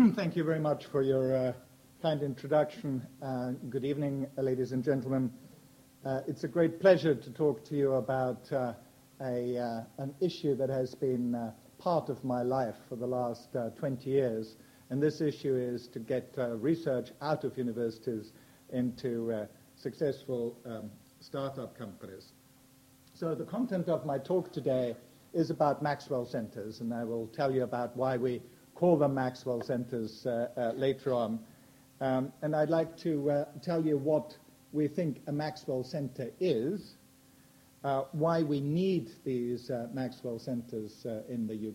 Thank you very much for your kind introduction. Good evening, ladies and gentlemen. It's a great pleasure to talk to you about an issue that has been part of my life for the last 20 years. And this issue is to get research out of universities into successful startup companies. So the content of my talk today is about Maxwell Centers, and I will tell you about why we call them Maxwell Centers later on. And I'd like to tell you what we think a Maxwell Center is, why we need these Maxwell Centers in the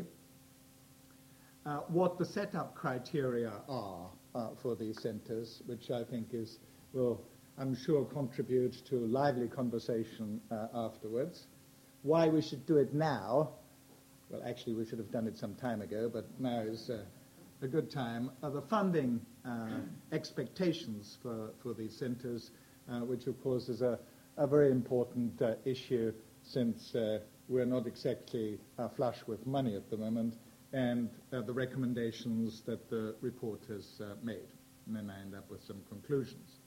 UK, what the setup criteria are for these centers, which I think will, I'm sure, contribute to lively conversation afterwards, why we should do it now. Well, actually, we should have done it some time ago, but now is a good time. The funding expectations for these centers, which, of course, is a very important issue since we're not exactly flush with money at the moment, and the recommendations that the report has made. And then I end up with some conclusions.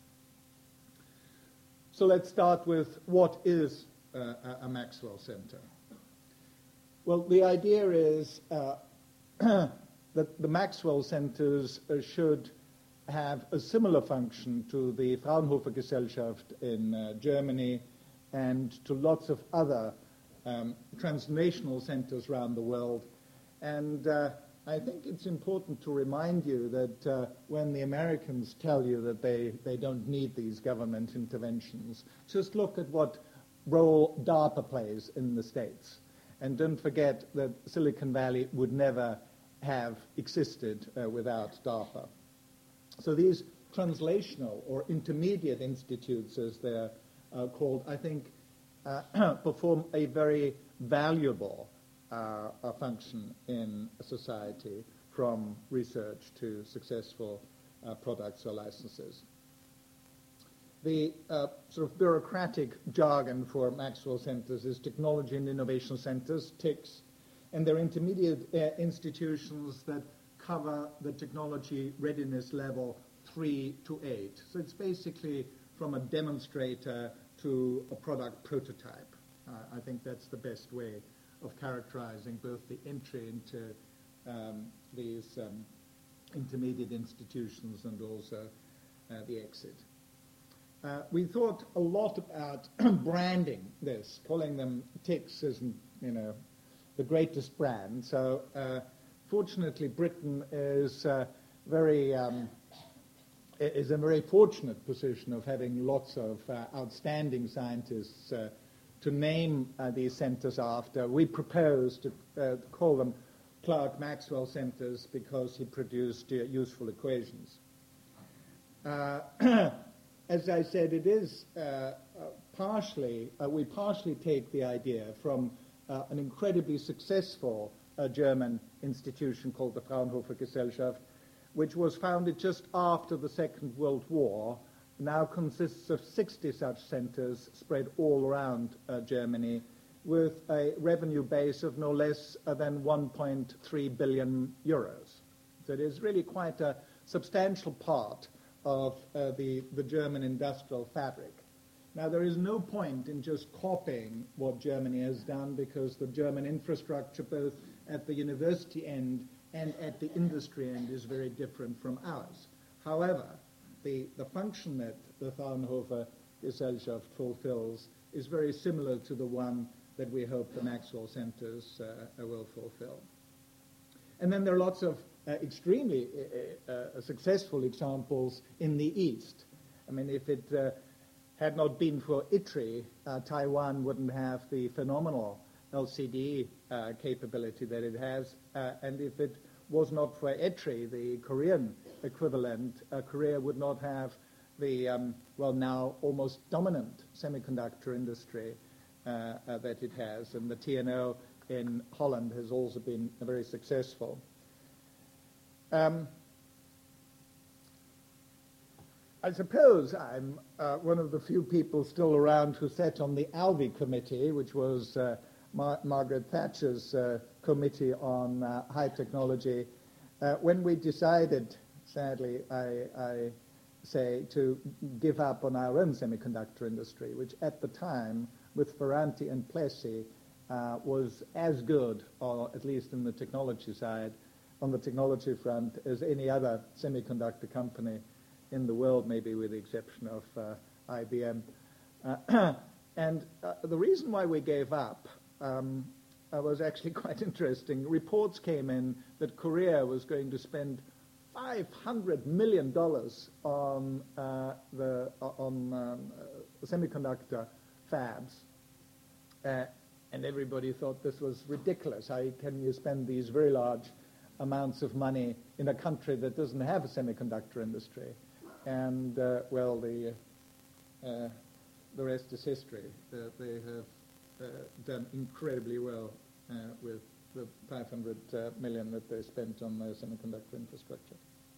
So let's start with what is a Maxwell Center. Well, the idea is that the Maxwell Centers should have a similar function to the Fraunhofer Gesellschaft in Germany and to lots of other transnational centers around the world. And I think it's important to remind you that when the Americans tell you that they don't need these government interventions, just look at what role DARPA plays in the States. And don't forget that Silicon Valley would never have existed without DARPA. So these translational or intermediate institutes, as they're called, I think perform a very valuable function in a society, from research to successful products or licenses. The sort of bureaucratic jargon for Maxwell Centers is Technology and Innovation Centers, TICs, and they're intermediate institutions that cover the technology readiness level 3 to 8. So it's basically from a demonstrator to a product prototype. I think that's the best way of characterizing both the entry into these intermediate institutions and also the exit. We thought a lot about branding this. Calling them TICs isn't, the greatest brand. So fortunately, Britain is a very fortunate position of having lots of outstanding scientists to name these centers after. We propose to call them Clerk Maxwell Centers because he produced useful equations. As I said, it is we partially take the idea from an incredibly successful German institution called the Fraunhofer Gesellschaft, which was founded just after the Second World War, now consists of 60 such centers spread all around Germany, with a revenue base of no less than 1.3 billion euros. So it is really quite a substantial part of the German industrial fabric. Now, there is no point in just copying what Germany has done, because the German infrastructure, both at the university end and at the industry end, is very different from ours. However, the function that the Fraunhofer Gesellschaft fulfills is very similar to the one that we hope the Maxwell Centers will fulfill. And then there are lots of extremely successful examples in the East. I mean, if it had not been for ITRI, Taiwan wouldn't have the phenomenal LCD capability that it has, and if it was not for ITRI, the Korean equivalent, Korea would not have the, now almost dominant semiconductor industry that it has, and the TNO in Holland has also been very successful. I suppose I'm one of the few people still around who sat on the ALVI committee, which was Margaret Thatcher's committee on high technology, When we decided, sadly, I say, to give up on our own semiconductor industry, which at the time, with Ferranti and Plessey, was as good, or at least in the technology side, on the technology front, as any other semiconductor company in the world, maybe with the exception of IBM. And the reason why we gave up was actually quite interesting. Reports came in that Korea was going to spend $500 million on semiconductor fabs, and everybody thought this was ridiculous. How can you spend these very large amounts of money in a country that doesn't have a semiconductor industry? And well, the rest is history. They have done incredibly well with the $500 million that they spent on their semiconductor infrastructure.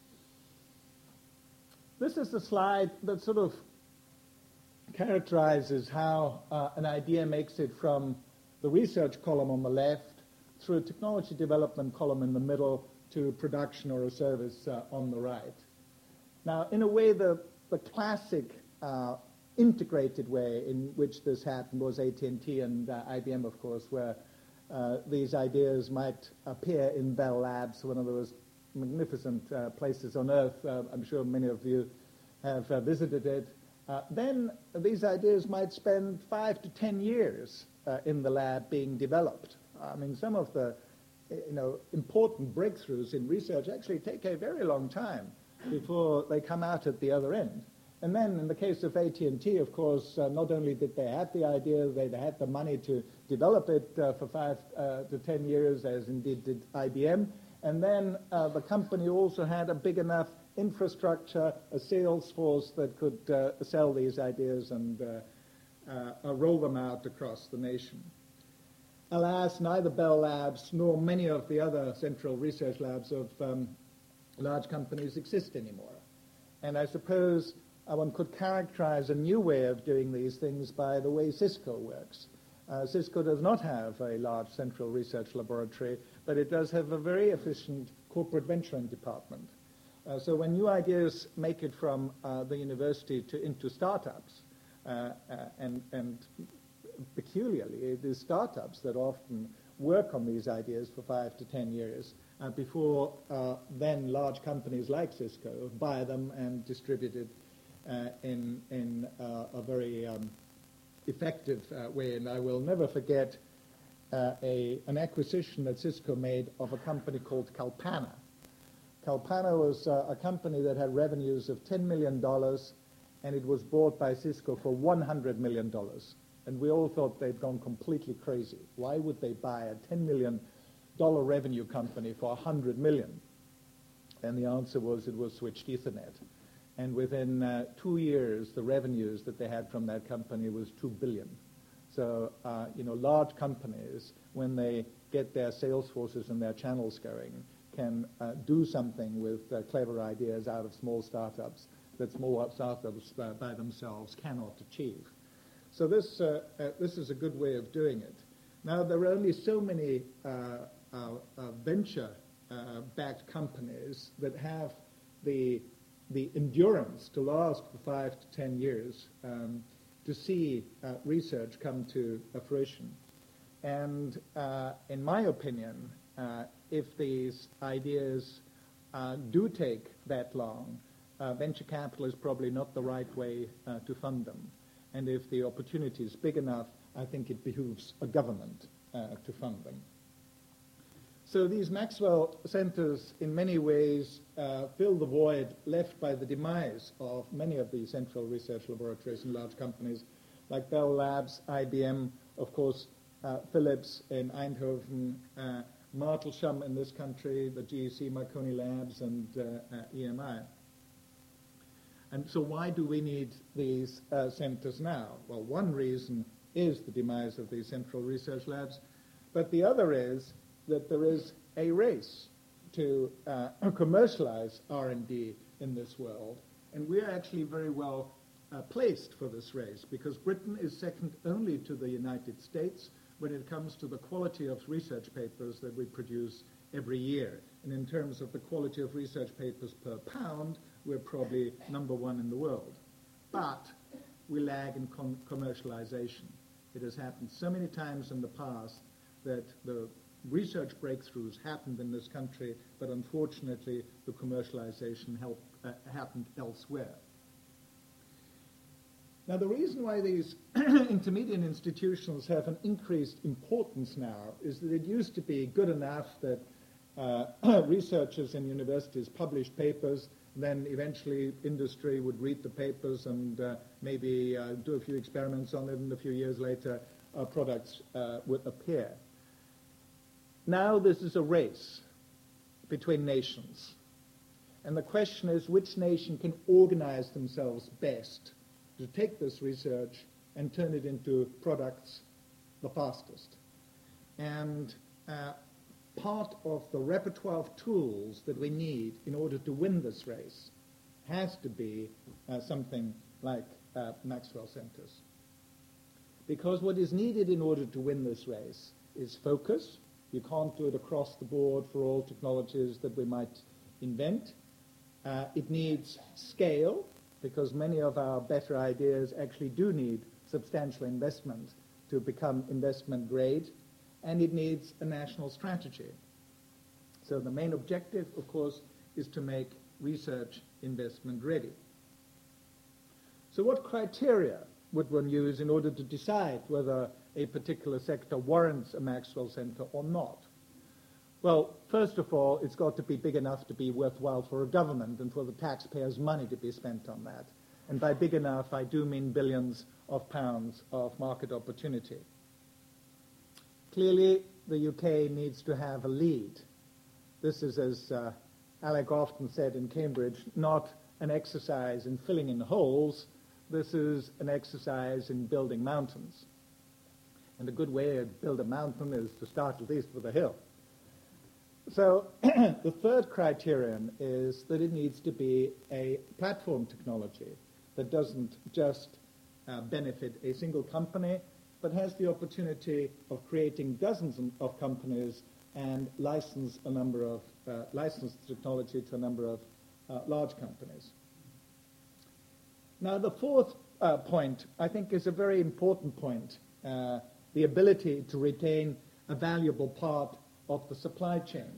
This is the slide that sort of characterizes how an idea makes it from the research column on the left through a technology development column in the middle to production or a service on the right. Now, in a way, the classic integrated way in which this happened was AT&T and IBM, of course, where these ideas might appear in Bell Labs, one of those magnificent places on Earth. I'm sure many of you have visited it. Then these ideas might spend 5 to 10 years in the lab being developed. I mean, some of the important breakthroughs in research actually take a very long time before they come out at the other end. And then in the case of AT&T, of course, not only did they have the idea, they had the money to develop it for 5 to 10 years, as indeed did IBM. And then the company also had a big enough infrastructure, a sales force that could sell these ideas and roll them out across the nation. Alas, neither Bell Labs nor many of the other central research labs of large companies exist anymore. And I suppose one could characterize a new way of doing these things by the way Cisco works. Cisco does not have a large central research laboratory, but it does have a very efficient corporate venturing department. So when new ideas make it from the university into startups, and peculiarly, it is startups that often work on these ideas for 5 to 10 years before then large companies like Cisco buy them and distribute it in a very effective way. And I will never forget an acquisition that Cisco made of a company called Calpana. Calpana was a company that had revenues of $10 million, and it was bought by Cisco for $100 million. And we all thought they'd gone completely crazy. Why would they buy a $10 million revenue company for $100 million? And the answer was it was switched Ethernet. And within 2 years, the revenues that they had from that company was $2 billion. So, large companies, when they get their sales forces and their channels going, can do something with clever ideas out of small startups that small startups by themselves cannot achieve. So this is a good way of doing it. Now, there are only so many venture-backed companies that have the endurance to last for 5 to 10 years to see research come to fruition. And in my opinion, if these ideas do take that long, venture capital is probably not the right way to fund them. And if the opportunity is big enough, I think it behooves a government to fund them. So these Maxwell centers, in many ways, fill the void left by the demise of many of the central research laboratories in large companies like Bell Labs, IBM, of course, Philips in Eindhoven, Martelsham in this country, the GEC Marconi Labs, and EMI. And so why do we need these centers now? Well, one reason is the demise of these central research labs, but the other is that there is a race to commercialize R&D in this world, and we're actually very well placed for this race because Britain is second only to the United States when it comes to the quality of research papers that we produce every year. and in terms of the quality of research papers per pound, we're probably number one in the world. But we lag in commercialization. It has happened so many times in the past that the research breakthroughs happened in this country, but unfortunately the commercialization happened elsewhere. Now, the reason why these intermediate institutions have an increased importance now is that it used to be good enough that researchers in universities published papers, then eventually industry would read the papers and maybe do a few experiments on it, and a few years later products would appear. Now this is a race between nations. And the question is, which nation can organize themselves best to take this research and turn it into products the fastest? And part of the repertoire of tools that we need in order to win this race has to be something like Maxwell Centers. Because what is needed in order to win this race is focus. You can't do it across the board for all technologies that we might invent. It needs scale, because many of our better ideas actually do need substantial investment to become investment grade, and it needs a national strategy. So the main objective, of course, is to make research investment ready. So what criteria would one use in order to decide whether a particular sector warrants a Maxwell Center or not? Well, first of all, it's got to be big enough to be worthwhile for a government and for the taxpayers' money to be spent on that. And by big enough, I do mean billions of pounds of market opportunity. Clearly, the UK needs to have a lead. This is, as Alec often said in Cambridge, not an exercise in filling in holes. This is an exercise in building mountains. And a good way to build a mountain is to start at least with a hill. So the third criterion is that it needs to be a platform technology that doesn't just benefit a single company, but has the opportunity of creating dozens of companies and license technology to a number of large companies. Now, the fourth point, I think, is a very important point, the ability to retain a valuable part of the supply chain.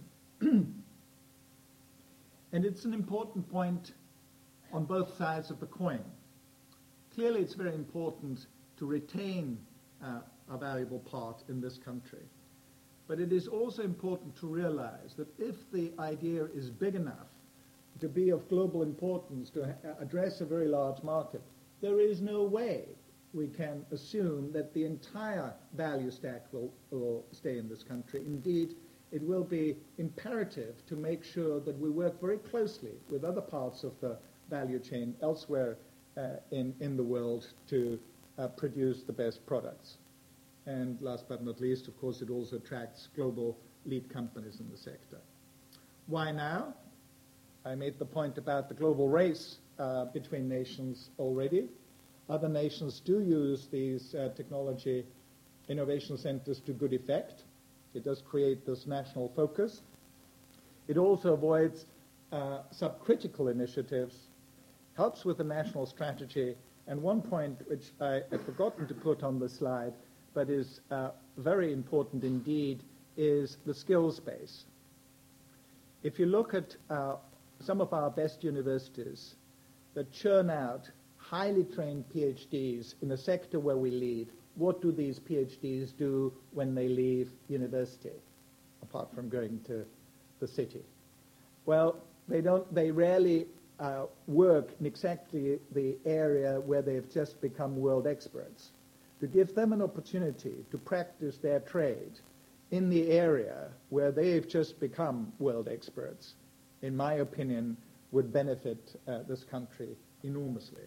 And it's an important point on both sides of the coin. Clearly, it's very important to retain a valuable part in this country. But it is also important to realize that if the idea is big enough to be of global importance, to address a very large market, there is no way we can assume that the entire value stack will stay in this country. Indeed, it will be imperative to make sure that we work very closely with other parts of the value chain elsewhere in the world to produce the best products. And last but not least, of course, it also attracts global lead companies in the sector. Why now? I made the point about the global race between nations already. Other nations do use these technology innovation centers to good effect. It does create this national focus. It also avoids subcritical initiatives, helps with the national strategy, and one point which I had forgotten to put on the slide, but is very important indeed, is the skills base. If you look at some of our best universities that churn out highly trained PhDs in a sector where we lead, what do these PhDs do when they leave university, apart from going to the city? Well, they rarely work in exactly the area where they've just become world experts. To give them an opportunity to practice their trade in the area where they've just become world experts, in my opinion, would benefit this country enormously.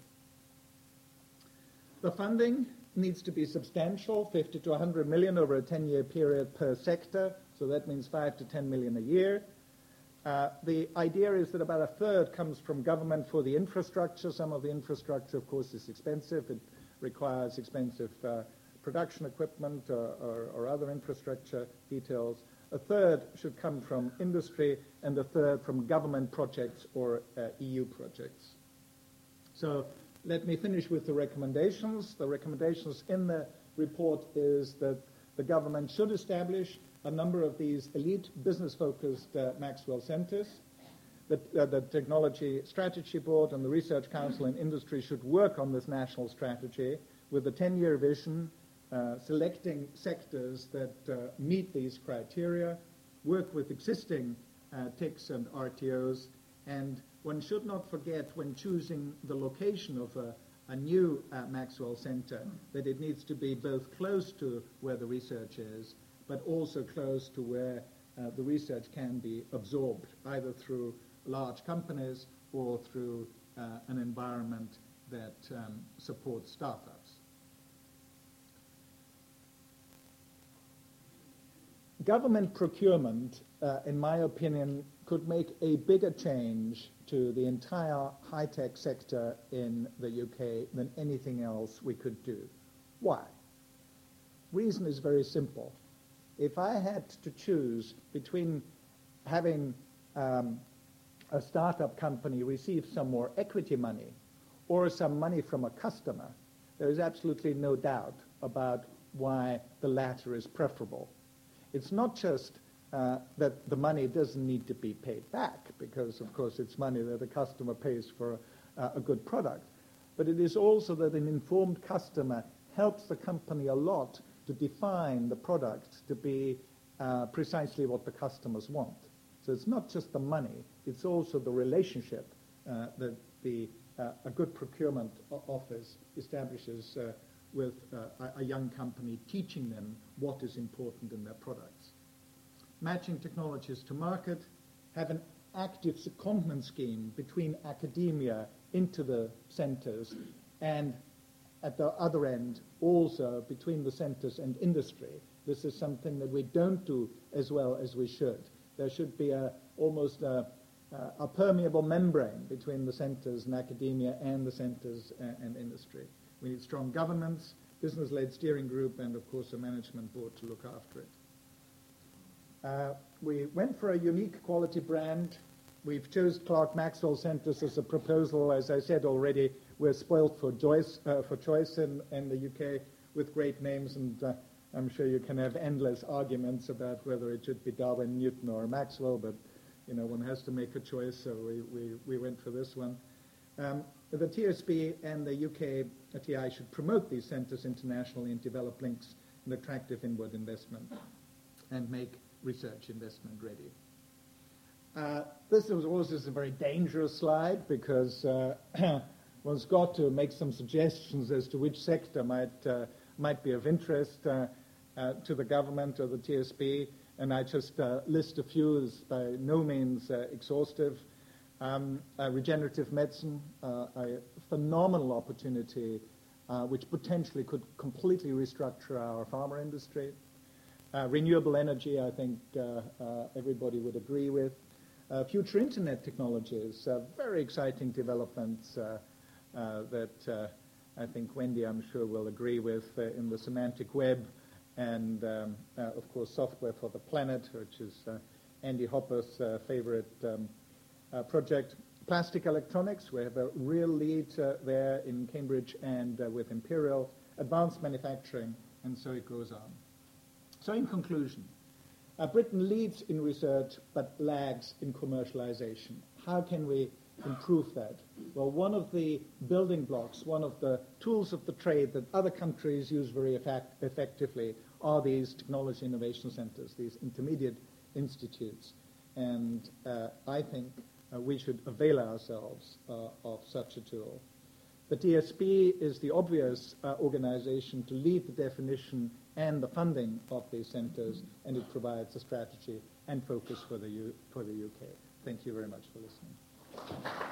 The funding needs to be substantial, 50 to 100 million over a 10-year period per sector, so that means 5 to 10 million a year. The idea is that about a third comes from government for the infrastructure. Some of the infrastructure, of course, is expensive. It requires expensive production equipment or other infrastructure details. a third should come from industry, and a third from government projects or EU projects. So let me finish with the recommendations. The recommendations in the report is that the government should establish a number of these elite business-focused Maxwell centers. The Technology Strategy Board and the Research Council and Industry should work on this national strategy with a 10-year vision, selecting sectors that meet these criteria, work with existing TICs and RTOs, and one should not forget when choosing the location of a new Maxwell Center that it needs to be both close to where the research is, but also close to where the research can be absorbed, either through large companies or through an environment that supports startups. Government procurement, in my opinion, could make a bigger change to the entire high-tech sector in the UK than anything else we could do. Why? Reason is very simple. If I had to choose between having a startup company receive some more equity money or some money from a customer, there is absolutely no doubt about why the latter is preferable. It's not just that the money doesn't need to be paid back, because, of course, it's money that the customer pays for a good product, but it is also that an informed customer helps the company a lot to define the product to be precisely what the customers want. So it's not just the money, it's also the relationship that a good procurement office establishes with a young company, teaching them what is important in their products. Matching technologies to market, have an active secondment scheme between academia into the centers, and at the other end also between the centers and industry. This is something that we don't do as well as we should. There should be almost a permeable membrane between the centers and academia and the centers and industry. We need strong governance, business-led steering group, and of course a management board to look after it. We went for a unique quality brand. We've chosen Clerk Maxwell Centres as a proposal. As I said already, we're spoilt for choice in the UK with great names, and I'm sure you can have endless arguments about whether it should be Darwin, Newton, or Maxwell, but one has to make a choice, so we went for this one. The TSB and the UK TI should promote these centres internationally and develop links and attractive inward investment and make research investment ready. This was also a very dangerous slide because one's got to make some suggestions as to which sector might be of interest to the government or the TSB, and I just list a few as by no means exhaustive. Regenerative medicine, a phenomenal opportunity which potentially could completely restructure our pharma industry. Renewable energy, I think everybody would agree with. Future internet technologies, very exciting developments that I think Wendy, I'm sure, will agree with in the semantic web, and of course software for the planet, which is Andy Hopper's favorite project. Plastic electronics, we have a real lead there in Cambridge and with Imperial. Advanced manufacturing, and so it goes on. So in conclusion, Britain leads in research but lags in commercialization. How can we improve that? Well, one of the building blocks, one of the tools of the trade that other countries use very effectively are these technology innovation centers, these intermediate institutes. And I think we should avail ourselves of such a tool. The TSB is the obvious organization to lead the definition and the funding of these centers, and it provides a strategy and focus for the UK. Thank you very much for listening.